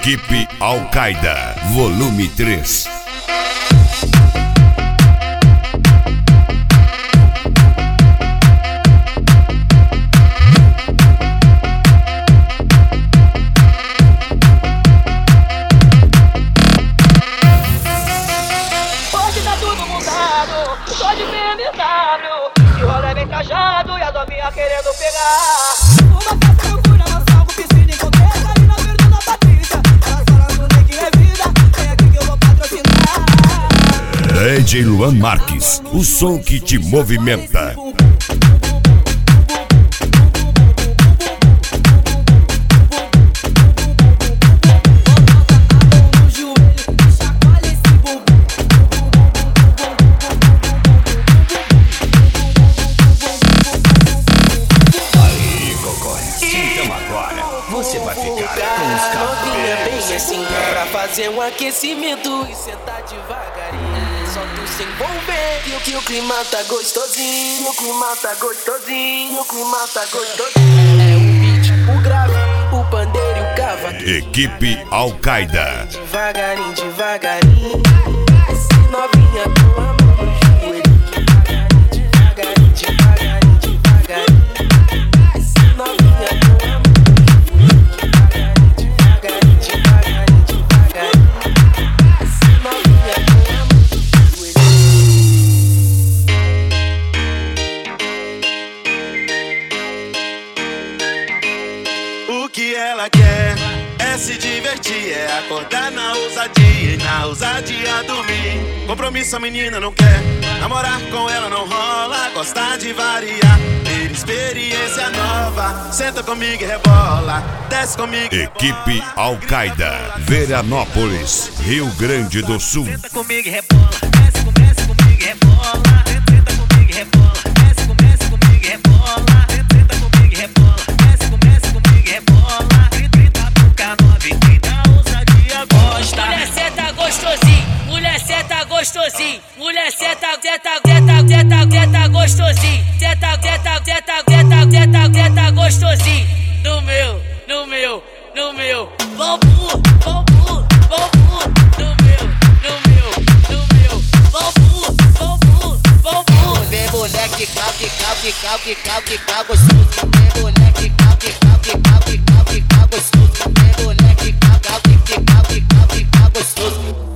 Equipe Al-Qaeda, volume 3. Hoje tá tudo mudado, tô de BMW. Que rola bem cajado e a novinha querendo pegar. Uma festa no cu, não salvo, piscina em coqueta. Ali na beira da Patrícia, ela falando neguinho é vida. Vem aqui que eu vou patrocinar. DJ Luan Marques, o som que te movimenta. Você vai ficar com os cabelos bem assim, pra fazer um aquecimento e sentar devagarinho. Só tu se envolver que o clima tá gostosinho. O clima tá gostosinho. O clima tá gostosinho. É o beat, o grave, o pandeiro e o cavaquinho. Equipe Al-Qaeda. Devagarinho, devagarinho. Novinha com a mão no joelho. Devagarinho, devagarinho, devagarinho. Novinha com a mão. O que ela quer é se divertir, é acordar na ousadia e na ousadia dormir. Compromisso a menina não quer, namorar com ela não rola. Gosta de variar, ter experiência nova. Senta comigo e rebola, desce comigo e Equipe Al-Qaeda, Veranópolis, Rio Grande do Sul. Senta comigo e rebola, desce comigo e rebola. Senta comigo e rebola, desce comigo e rebola. Senta comigo e rebola, desce comigo e rebola. 30 pro K9, 30 ousadia gosta. Mulher senta gostosinho, mulher senta gostosinho, mulher senta gostosinho, senta gostosinho. No meu, vamos, no meu, vamos. Vem moleque, cal, gostoso. Vem moleque, cal, gostoso. Vem moleque.